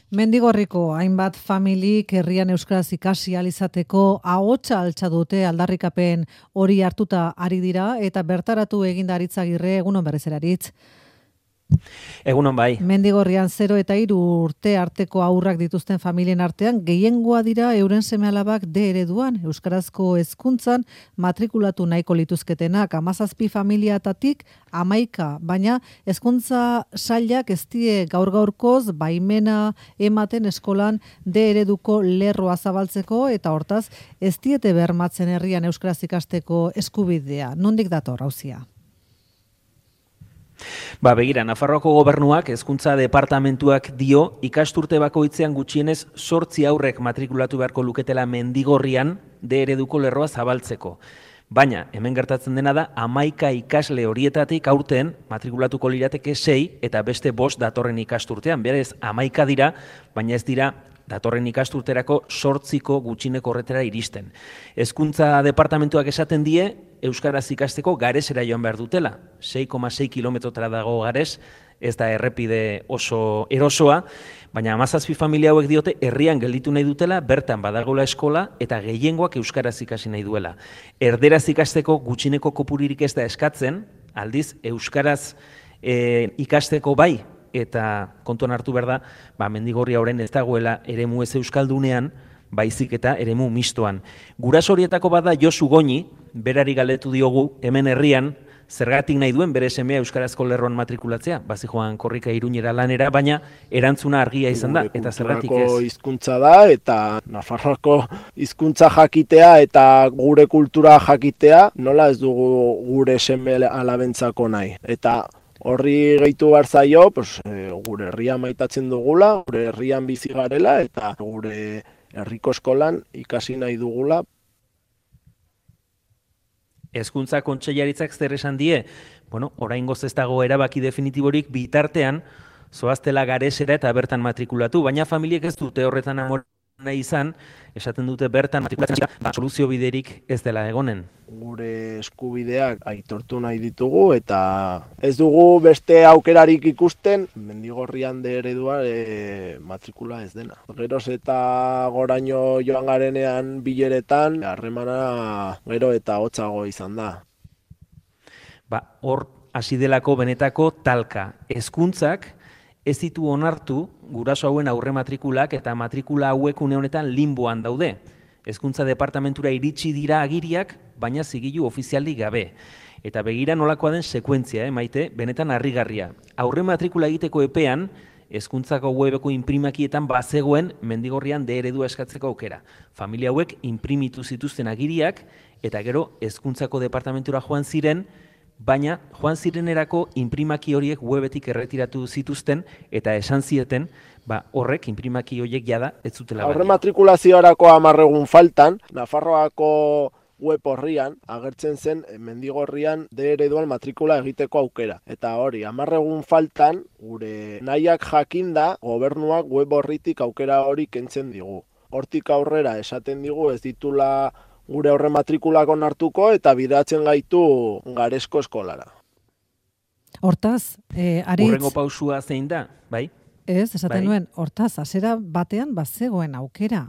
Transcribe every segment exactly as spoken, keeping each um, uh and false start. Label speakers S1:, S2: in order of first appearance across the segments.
S1: Mendigorriko hainbat familik herrian euskaraz ikasi ahal izateko ahotsa altxa dute aldarrikapen hori hartuta ari dira eta bertaratu eginda Aritzagirre egunon berriz ere Aritz.
S2: Egunon bai.
S1: Mendigorrian zero eta hiru urte arteko haurrak dituzten familien artean gehiengoa dira euren seme-alabak D ereduan euskarazko hezkuntzan matrikulatu nahiko lituzketenak hamazazpi familiatatik hamaika, baina hezkuntza sailak ez die gaur-gaurkoz baimena ematen eskolan D ereduko lerroa zabaltzeko eta hortaz ez diete bermatzen herrian euskaraz ikasteko eskubidea. Nondik dator auzia?
S2: Ba, begira, Nafarroako gobernuak hezkuntza departamentuak dio ikasturte bakoitzean gutxienez zortzi aurrek matrikulatu beharko luketela Mendigorrian D ereduko lerroa zabaltzeko. Baina, hemen gertatzen dena da, hamaika ikasle horietatik aurten matrikulatuko lirateke sei eta beste bost datorren ikasturtean. Berez, hamaika dira, baina ez dira datorren ikasturterako sortziko gutxineko horretara iristen. Hezkuntza departamentuak esaten die, euskaraz ikasteko Garesera joan behar dutela. sei koma sei kilometrotara dago Gares, ez da errepide oso erosoa, baina hamazazpi familia hauek diote herrian gelditu nahi dutela, bertan badagoela eskola eta gehiengoak euskaraz ikasi nahi duela. Erderaz ikasteko gutxineko kopuririk ez da eskatzen, aldiz euskaraz e, ikasteko bai, eta kontuan hartu behar da, ba, Mendigorria horren ez dagoela eremu ez euskaldunean, baizik eta eremu mistoan. Guraso horietako bada Josu Goñi, berari galdetu diogu hemen herrian, zergatik nahi duen bere semea euskarazko lerroan matrikulatzea, bazi joan korrika Iruñera lanera, baina erantzuna argia izan da, eta zergatik ez.
S3: Gure hizkuntza da, eta Nafarroako hizkuntza jakitea eta gure kultura jakitea, nola ez dugu gure seme alabentzako nahi. Eta horri gehitu behar zaio, pues, e, gure herria maitatzen dugula, gure herrian bizi garela, eta gure herriko eskolan ikasi nahi dugula.
S2: Hezkuntza kontseilaritzak zer esan die, bueno, oraingoz ez dago erabaki definitiborik bitartean, zoaztela Garesera eta bertan matrikulatu, baina familiek ez dute horretan amor nahi izan, esaten dute bertan matrikulatzen ba, soluzio biderik ez dela egonen.
S3: Gure eskubideak aitortu nahi ditugu eta ez dugu beste aukerarik ikusten Mendigorrian D eredua e, matrikula ez dena. Geroz eta goraino joan garenean bileretan, harremana gero eta hotzago izan da.
S2: Ba, hor hasi delako benetako talka. Hezkuntzak ez ditu onartu guraso hauen aurre matrikulak eta matrikula hauek une honetan limboan daude. Hezkuntza departamentura iritsi dira agiriak, baina zigilu ofizialik gabe. Eta begira nolakoa den sekuentzia, eh, maite, benetan harrigarria. Aurre matrikula egiteko epean, hezkuntzako webeko inprimakietan bazegoen Mendigorrian D eredua eskatzeko aukera. Familia hauek inprimitu zituzten agiriak, eta gero hezkuntzako departamentura joan ziren, baina joan zirenerako inprimaki horiek webetik erretiratu zituzten eta esan zieten, ba, horrek inprimaki horiek jada ez zutela
S3: balio. Aurre matrikulaziorako hamar egun faltan, Nafarroako web horrian agertzen zen Mendigorrian D ereduan matrikula egiteko aukera. Eta hori, hamar egun faltan, gure nahiak jakinda, gobernuak web horritik aukera hori kentzen digu. Hortik aurrera esaten digu ez ditula gure aurre matrikulak onartuko eta bidatzen gaitu Garesko eskolara.
S1: Hortaz, eh, Aritz...
S2: Hurrengo pausua zein da, bai?
S1: Ez, esaten
S2: bai?
S1: nuen, hortaz, hasiera batean bazegoen aukera.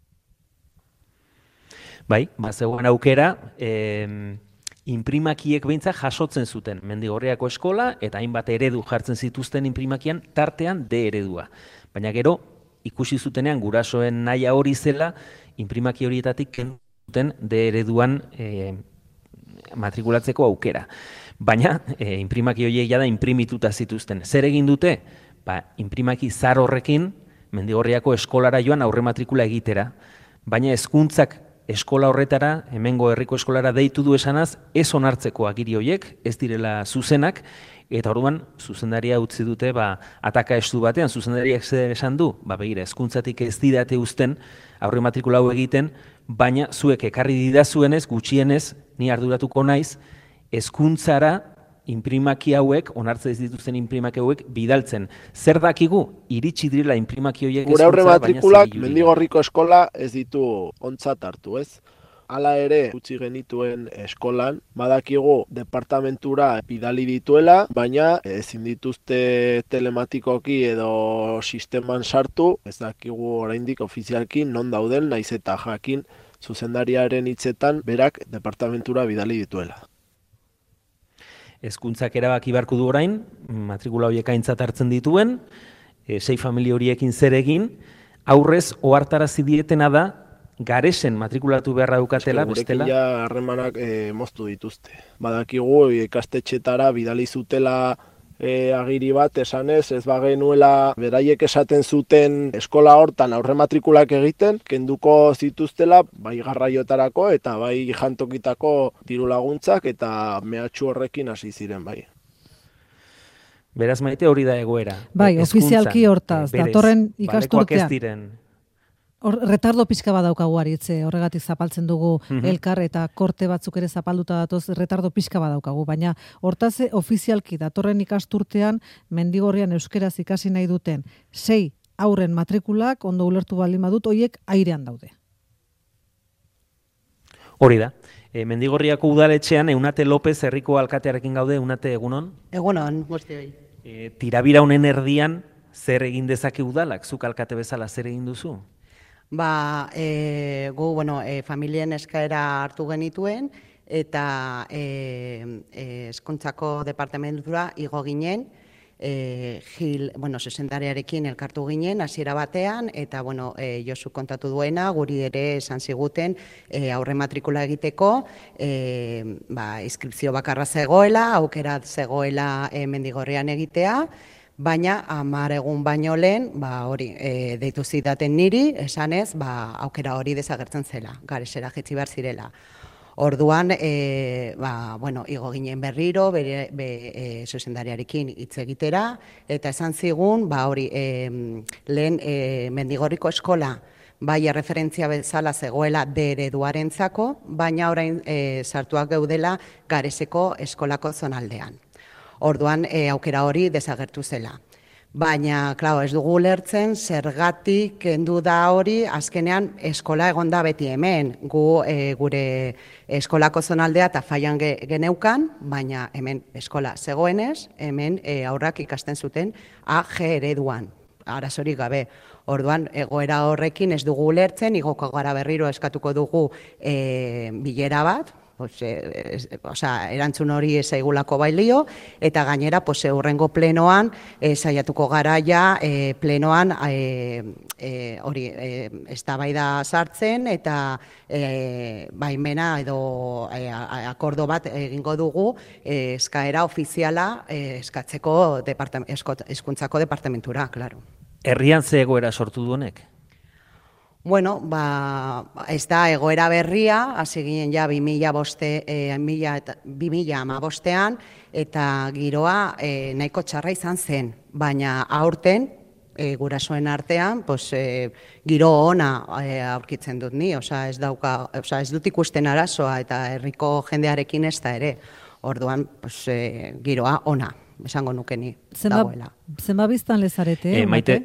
S2: Bai, bazegoen aukera, eh, inprimakiek behintzat jasotzen zuten Mendigorriako eskola eta hainbat eredu jartzen zituzten inprimakian tartean D eredua. Baina gero, ikusi zutenean gurasoen nahia hori zela, inprimaki horietatik kendu D ereduan e, matrikulatzeko aukera. Baina, e, inprimaki horiek jada inprimituta zituzten. Zer egin dute? Ba, inprimaki zar horrekin Mendigorriako eskolara joan aurre matrikula egitera. Baina hezkuntzak eskola horretara, hemengo herriko eskolara deitu du esanaz, ez onartzeko agiri horiek, ez direla zuzenak, eta orduan zuzendaria utzi dute ba, ataka estu batean, zuzendariak zer esan du, ba, begira, hezkuntzatik ez didate uzten aurre matrikula hau egiten, baina zuek ekarri didazuenez, gutxienez, ni arduratuko naiz, hezkuntzara inprimaki hauek, onartze ez dituzten inprimaki hauek, bidaltzen. Zer dakigu? Iritsi direla inprimaki horiek
S3: gure aurre matrikulak Mendigorriko eskola ez ditu ontzat hartu, ez? hala ere utzi genituen eskolan, badakigu departamentura bidali dituela, baina ezin dituzte telematikoki edo sisteman sartu, ez dakigu oraindik ofizialki non dauden, naiz eta jakin zuzendariaren hitzetan berak departamentura bidali dituela.
S2: Hezkuntzak erabaki beharko du orain, matrikula horiek aintzat hartzen dituen, e, sei familia horiekin zer egin, aurrez ohartarazi dietena da, garesen matrikulatu beharra dukatela, bestela?
S3: Gurekin ja harremanak e, moztu dituzte. Badakigu ikastetxetara bidali zutela e, agiri bat esanez, ez bagenuela beraiek esaten zuten eskola hortan aurre matrikulak egiten, kenduko zituztela bai garraiotarako eta bai jantokitako diru laguntzak eta mehatxu horrekin hasi ziren bai.
S2: Beraz Maite hori da egoera.
S1: Bai, ofizialki hortaz, datorren ikasturtean.
S2: Ez diren.
S1: Hor, retardo pixka bat daukagu aritze, horregatik zapaltzen dugu mm-hmm. elkar eta korte batzuk ere zapalduta datoz, retardo pixka bat daukagu, baina hortaz ofizialki datorren ikasturtean Mendigorrian euskeraz ikasi nahi duten sei aurren matrikulak, ondo ulertu baldin badut, hoiek airean daude.
S2: Hori da. E, Mendigorriako udaletxean Eunate López herriko alkatearekin gaude. Eunate, egunon?
S4: Egunon, guztioi.
S2: E, tirabira honen erdian zer egin dezake udalak? Zuk alkate bezala zer egin duzu?
S4: Ba, e, gu, bueno, e, familien eskaera hartu genituen eta e, e, hezkuntzako departamentura igo ginen, e, Gil, bueno, zuzendariarekin elkartu ginen hasiera batean eta bueno, e, Josu kontatu duena, guri ere esan ziguten e, aurre matrikula egiteko, e, ba, inskripzio bakarra zegoela, aukera zegoela e, Mendigorrian egitea. Baina hamar egun baino lehen, ba hori, e, deitu zidaten niri, esanez, ba aukera hori desagertzen zela, garesera jetzi behar zirela. Orduan, e, ba, bueno, igo ginen berriro, bere, be, e, zuzendariarekin hitz egitera, eta esan zigun, ba hori, e, lehen e, Mendigorriko eskola, bai erreferentzia bezala zegoela D ereduarentzako, baina orain e, sartuak geudela Gareseko eskolako zonaldean. Orduan e, aukera hori desagertu zela. Baina, klar, ez dugu ulertzen zergatik kendu da hori, azkenean eskola egonda beti hemen. Gu e, gure eskolako zonaldea eta faian ge, geneukan, baina hemen eskola zegoenez, hemen e, aurrak ikasten zuten A G ereduan, arazorik gabe. Orduan, egoera horrekin ez dugu ulertzen, igoko gara berriro eskatuko dugu e, bilera bat, Pues, eh, oza, erantzun hori ezaigulako bailio, eta gainera pues, hurrengo plenoan, eh, saiatuko garaia eh, plenoan eh, eh, hori eh, eztabaida sartzen, eta eh, baimena edo eh, akordo bat egingo dugu eh, eskaera ofiziala eh, eskatzeko hezkuntzako departamentura, claro.
S2: Herrian ze egoera sortu du honek?
S4: Bueno, ba, ez da egoera berria, hasi ginen ja bi mila hamabostean eta giroa e, nahiko txarra izan zen, baina aurten e, gurasoen artean pues, e, giro ona e, aurkitzen dut ni, osea ez dauka, osea ez dut ikusten arazoa eta herriko jendearekin ez da ere. Orduan, pues, e, giroa ona, esango nuke ni dagoela.
S1: Zenba biztan lezarete,
S2: eh, Maite?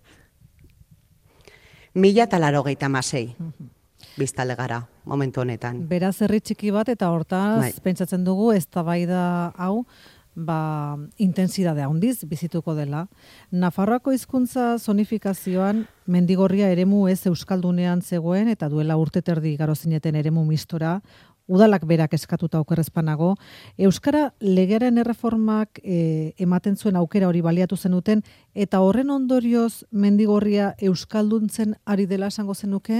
S4: Mila eta larogeita hamasei biztale gara, momentu honetan.
S1: Beraz, herri txiki bat, eta hortaz,
S4: bai.
S1: Pentsatzen dugu, eztabaida hau, ba, intensidade handiz bizituko dela. Nafarroako hizkuntza zonifikazioan Mendigorria eremu ez euskaldunean zegoen, eta duela urte terdi igaro zineten eremu mistora, udalak berak eskatuta okerrezpanago. Euskara legearen erreformak e, ematen zuen aukera hori baliatu zenuten, eta horren ondorioz Mendigorria euskalduntzen ari dela esango zenuke?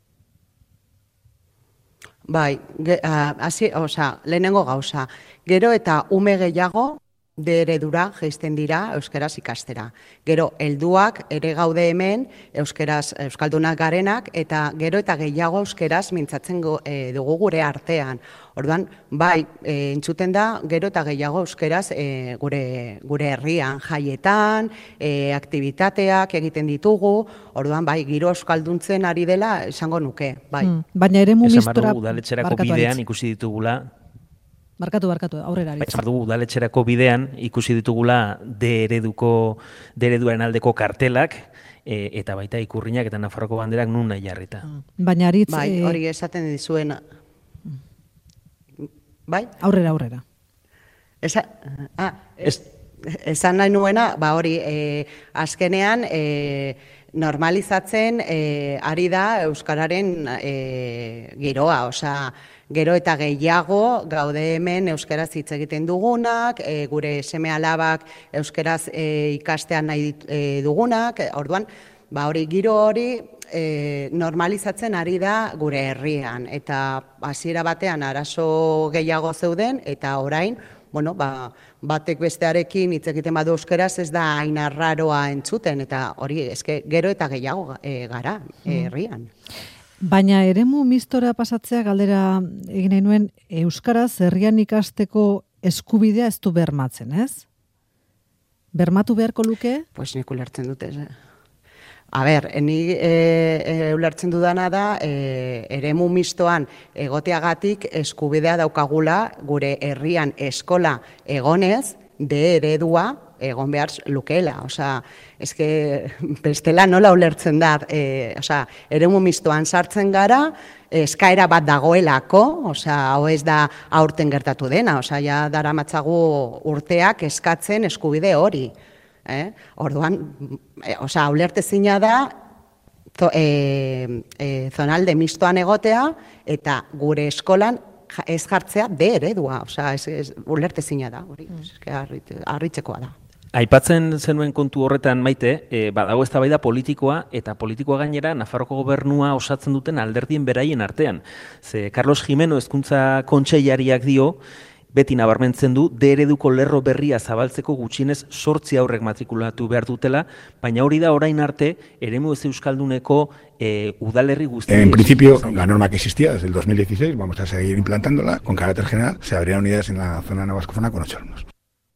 S4: Bai, ge, a, hasi, osea, lehenengo gauza. Gero eta ume gehiago de eredura jaisten dira euskaraz ikastera. Gero, helduak ere gaude hemen euskaraz euskaldunak garenak, eta gero eta gehiago euskaraz mintzatzen go, e, dugu gure artean. Orduan, bai, e, entzuten da, gero eta gehiago euskaraz e, gure, gure herrian, jaietan, e, aktivitateak egiten ditugu, orduan, bai, giro euskalduntzen ari dela, esango nuke, bai.
S1: Hmm, baina eremu mistora...
S2: Esan bardu, udaletxerako bidean ikusi ditugula...
S1: Barkatu, barkatu, aurrera aritz.
S2: Esan bardu, udaletxerako bidean ikusi ditugula D ereduko, D ereduaren aldeko kartelak, e, eta baita ikurrinak eta Nafarroko banderak nun nahi jarrita.
S1: Baina aritz...
S4: Bai,
S1: eh,
S4: hori esaten dizuena. Bai?
S1: Aurrera, aurrera.
S4: Esa, ah, es, esan nahi nuena, ba hori, e, azkenean e, normalizatzen e, ari da Euskararen e, giroa, osea, gero eta gehiago gaude hemen euskaraz hitz egiten dugunak, e, gure seme alabak euskaraz e, ikastean nahi e, dugunak, orduan, ba hori giro hori e, normalizatzen ari da gure herrian, eta hasiera batean arazo gehiago zeuden, eta orain, bueno, ba, batek bestearekin hitz egiten badu euskaraz ez da hain arraroa entzuten, eta hori eske gero eta gehiago e, gara herrian.
S1: Baina eremu mistora pasatzea galdera egin nahi nuen, euskaraz herrian ikasteko eskubidea ez du bermatzen, ez? Bermatu beharko luke?
S4: Pues nik ulertzen dut ez. A ber, ni e, e, ulertzen dudana da, e, eremu mistoan egoteagatik eskubidea daukagula gure herrian eskola egonez, de eredua egon behar lukeela. Osea, eske bestela nola ulertzen da, e, osea, eremu mistoan sartzen gara, eskaera bat dagoelako, osea, hau ez da aurten gertatu dena, osea, ja daramatzagu urteak eskatzen eskubide hori. Eh? Orduan, e, osea, ulertezina da to, e, e, zonalde mistoan egotea eta gure eskolan ez jartzea de eredua, osea, ez, ez, ulertezina da, hori, mm. harritzekoa da.
S2: Aipatzen zenuen kontu horretan, Maite, e, badago eztabaida politikoa, eta politikoa gainera Nafarroko gobernua osatzen duten alderdien beraien artean. Ze Carlos Jimeno hezkuntza kontseilariak dio, beti nabarmentzen du, de ereduko lerro berria zabaltzeko gutxienez sortzi aurrek matrikulatu behar dutela, baina hori da orain arte, eremu ez euskalduneko eh, udalerri guztiak.
S5: En principio, la norma que existía desde el dos mil dieciséis, vamos a seguir implantándola, con carácter general, se abrirán unidades en la zona navascofona con ocho alumnos.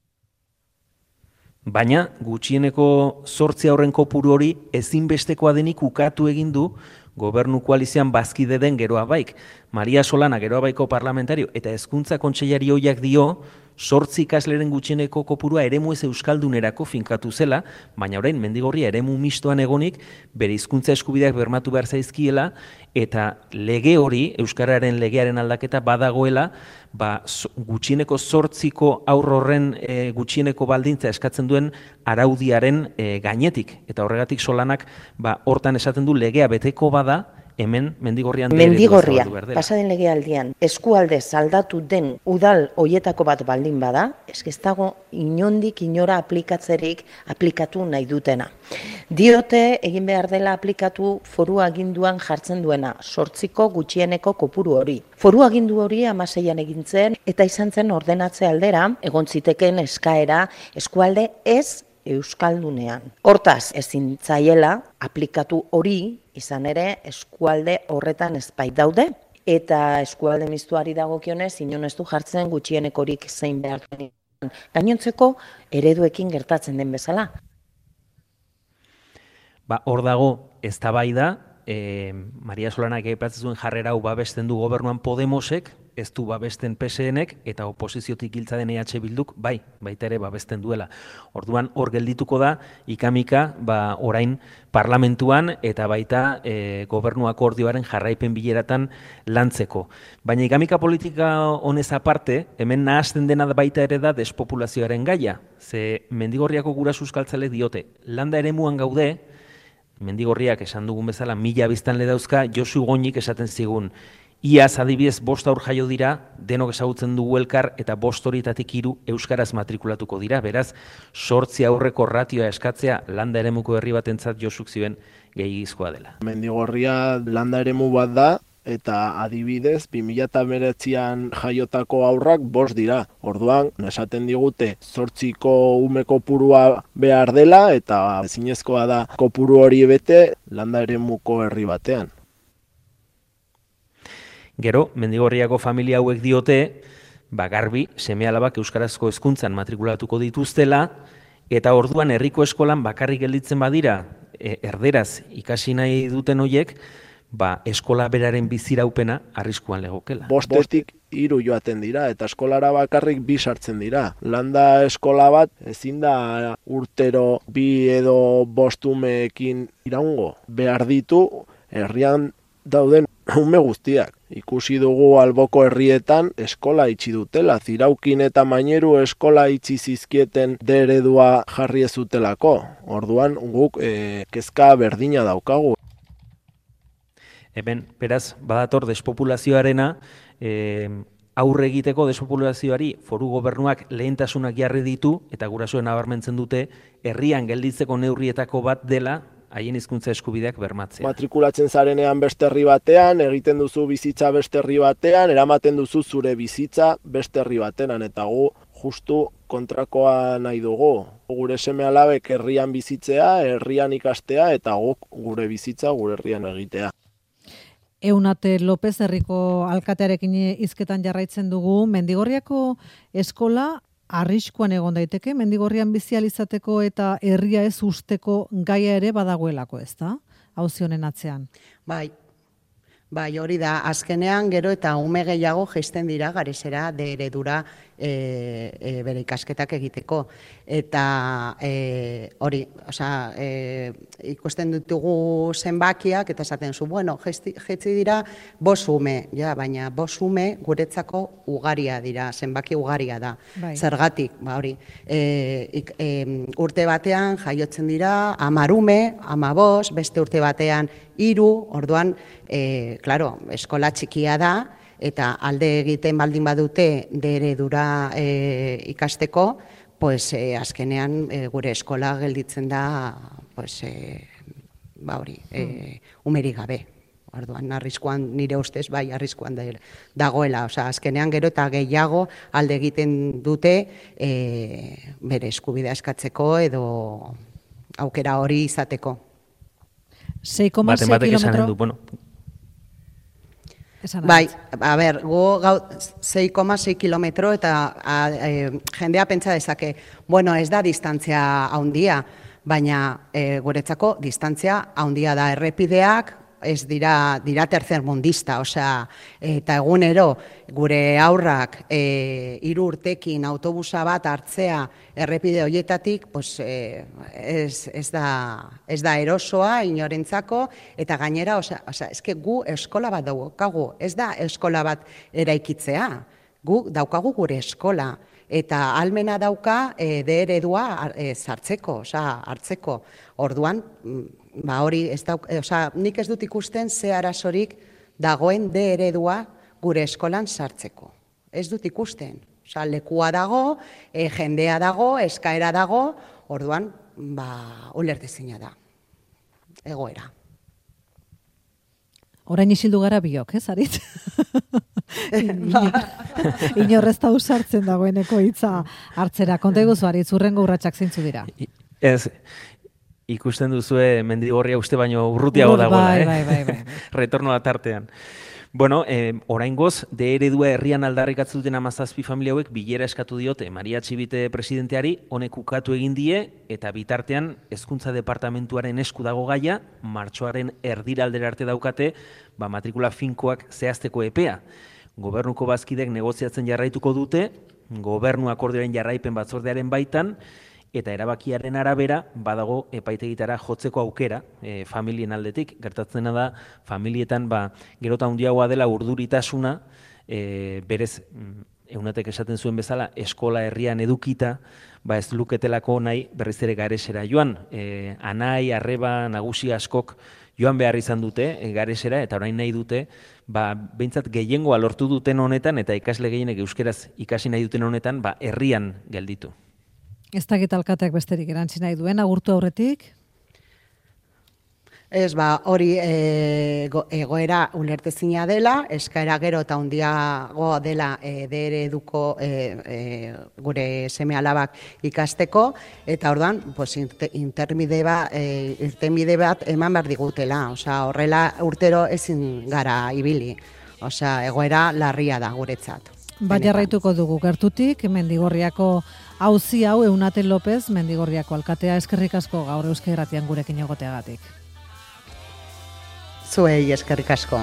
S2: Baina, gutxieneko sortzi aurren kopuru hori ezinbestekoa denik ukatu egin du gobernu koalizioan bazkide den Geroa Baik. Maria Solana Geroa Baiko parlamentario eta hezkuntza kontseilari hoiak dio sortzi ikasleren gutxieneko kopurua eremu ez euskaldunerako finkatu zela, baina orain Mendigorria eremu mistoan egonik bere hizkuntza eskubideak bermatu behar zaizkiela eta lege hori, euskararen legearen aldaketa badagoela, ba, gutxieneko sortziko aurro horren e, gutxieneko baldintza eskatzen duen araudiaren e, gainetik. Eta horregatik Solanak ba, hortan esaten du legea beteko bada, hemen Mendigorrian
S6: Mendigorria, pasaden legealdian, eskualdez aldatu den udal hoietako bat baldin bada, eske ez dago inondik inora aplikatzerik aplikatu nahi dutena. Diote egin behar dela aplikatu foru aginduan jartzen duena, sortziko gutxieneko kopuru hori. Foru agindu hori hamaseian egin zen eta izan zen ordenatze aldera, egon ziteken eskaera eskualde ez euskaldunean. Hortaz, ezin zaiela aplikatu hori, izan ere eskualde horretan ezbait daude, eta eskualde mistuari dagokionez inon ez du jartzen gutxienekorik zein behar duen. Gainontzeko ereduekin gertatzen den bezala.
S2: Ba, hor dago eztabaida, e, Maria Solanak aipatzen zuen jarrera hau babesten du gobernuan Podemosek, ez du babesten P S Nek eta oposiziotik giltza den E H Bilduk, bai, baita ere babesten duela. Orduan hor geldituko da ikamika ba, orain parlamentuan eta baita e, gobernu akordioaren jarraipen bileratan lantzeko. Baina ikamika politika honez aparte, hemen nahasten dena baita ere da despopulazioaren gaia. Ze Mendigorriako guraso euskaltzale diote, landa eremuan gaude, Mendigorriak esan dugun bezala mila biztanle dauzka, Josu Goñik esaten zigun, iaz adibidez bost aur jaio dira, denok ezagutzen dugu elkar eta bost horietatik hiru euskaraz matrikulatuko dira, beraz, sortzi aurreko ratioa eskatzea landa eremuko herri batentzat Josuk zioen gehiagizkoa dela.
S3: Mendigorria landa eremu bat da, eta adibidez, bi mila hemeretzian jaiotako aurrak bost dira. Orduan, esaten digute, zortziko ume kopurua behar dela, eta ezinezkoa da kopuru hori bete landa eremuko herri batean.
S2: Gero, Mendigorriako familia hauek diote, ba garbi, seme-alabak euskarazko hezkuntzan matrikulatuko dituztela, eta orduan herriko eskolan bakarrik gelditzen badira, e, erderaz ikasi nahi duten hoiek, ba, eskola beraren biziraupena arriskuan legokela.
S3: Bostetik hiru joaten dira, eta eskolara bakarrik bi sartzen dira. Landa eskola bat ezin da urtero bi edo bostumeekin iraungo. Behar ditu herrian dauden ume guztiak. Ikusi dugu alboko herrietan eskola itxi dutela, Ziraukin eta Maineru eskola itxi zizkieten D eredua jarri ez zutelako. Orduan guk e, kezka berdina daukagu.
S2: Hemen, beraz, badator despopulazioarena, e, aurre egiteko despopulazioari foru gobernuak lehentasunak jarri ditu, eta gurasoen nabarmentzen dute, herrian gelditzeko neurrietako bat dela, haien hizkuntza eskubideak bermatzea.
S3: Matrikulatzen zarenean beste herri batean, egiten duzu bizitza beste herri batean, eramaten duzu zure bizitza beste herri batean, eta gu justu kontrakoa nahi dugu. Gure seme alabek herrian bizitzea, herrian ikastea, eta guk gure bizitza gure herrian egitea.
S1: Eunate López herriko alkatearekin hizketan jarraitzen dugu, Mendigorriako eskola arriskuan egon daiteke, Mendigorrian bizi ahal izateko eta herria ez usteko gaia ere badagoelako, ezta? Auzi honen atzean.
S4: Bai. Bai, hori da, azkenean gero eta ume gehiago jaisten dira garesera de eredura e, e, bere ikasketak egiteko. Eta e, hori, osea, e, ikusten ditugu zenbakiak eta esaten zu, bueno, jetzi dira bos ume, ja, baina bos ume guretzako ugaria dira, zenbaki ugaria da. Bai. Zergatik, ba hori, e, ik, e, urte batean jaiotzen dira hamar ume, hamabos, beste urte batean hiru, orduan, e, claro, eskola txikia da, eta alde egiten baldin badute de eredura e, ikasteko, pues e, azkenean e, gure eskola gelditzen da, pues, e, ba hori, e, umerik gabe. Orduan, arriskuan, nire ustez, bai, arriskuan dagoela. Osea, azkenean gero eta gehiago alde egiten dute e, bere eskubidea eskatzeko edo aukera hori izateko.
S1: sei koma sei kilometro.
S2: Bueno.
S4: Bai, a ber, gu sei koma sei kilometro eta a, e, jendea pentsa dezake, bueno, ez da distantzia handia, baina e, guretzako distantzia handia da, errepideak, ez dira, dira tercermundista, osea, eta egunero gure aurrak e, hiru urtekin autobusa bat hartzea errepide horietatik, pues, e, ez, ez, da, ez da erosoa inorentzako, eta gainera, osea, osea, eske gu eskola bat daukagu, ez da eskola bat eraikitzea, gu daukagu gure eskola, eta almena dauka e, de eredua e, sartzeko, osea, hartzeko. Orduan, ba hori, ez dauk, osea, nik ez dut ikusten ze arazorik dagoen de eredua gure eskolan sartzeko. Ez dut ikusten. Osea, lekua dago, e, jendea dago, eskaera dago, orduan, ba, ulertezina da. Egoera.
S1: Orain isildu gara biok, ez, Arit? Inorrez da usartzen dagoeneko hitza hartzera. Konta iguzu, Arit, zurrengo urratsak zeintzu dira?
S2: Ez, ikusten duzue Mendigorria uste baino urrutiago dagoela,
S1: bai,
S2: eh?
S1: Bai, bai, bai.
S2: Retorno atartean. Bueno, eh, oraingoz, de eredua herrian aldarrikatzen duten hamazazpi familia hauek bilera eskatu diote Maria Txibite presidenteari, honek ukatu egin die, eta bitartean hezkuntza departamentuaren esku dago gaia, martxoaren erdiraldera arte daukate, ba, matrikula finkoak zehazteko epea. Gobernuko bazkidek negoziatzen jarraituko dute, gobernu akordioaren jarraipen batzordearen baitan, eta erabakiaren arabera badago epaitegitara jotzeko aukera e, familien aldetik. Gertatzena da, familietan ba, gerota handiagoa dela urduritasuna, e, berez, Eunatek esaten zuen bezala, eskola herrian edukita, ba ez luketelako nahi berriz ere garesera joan. E, anai, arreba, nagusi askok joan behar izan dute e, garesera, eta orain nahi dute, ba, behintzat gehiengoa lortu duten honetan, eta ikasle gehienek euskeraz ikasi nahi duten honetan, ba, herrian gelditu.
S1: Ez dakit alkateak besterik erantzi nahi duen, agurtu aurretik?
S4: Ez, ba, hori e, go, egoera ulertezina dela, eskaera gero eta handiago dela e, de ereduko e, e, gure seme alabak ikasteko, eta orduan, pues, intermide bat, e, irtenbide bat eman behar digutela, osea, horrela urtero ezin gara ibili, osea, egoera larria da guretzat.
S1: Ba, jarraituko dugu gertutik, Mendigorriako auzi hau Eunate López, Mendigorriako alkatea, eskerrik asko gaur Euskal Irratian gurekin egoteagatik.
S4: Zuei eskerrik asko.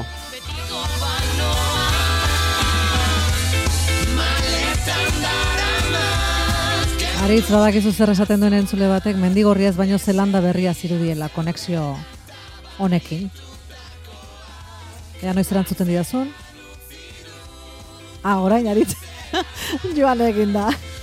S1: Aritz, badakizu zer esaten duen entzule batek, Mendigorriaz baino Zelanda berria zirudiela konexio honekin. Ea noiz erantzuten didazun? Ah, orain, Aritz. Joan egin da.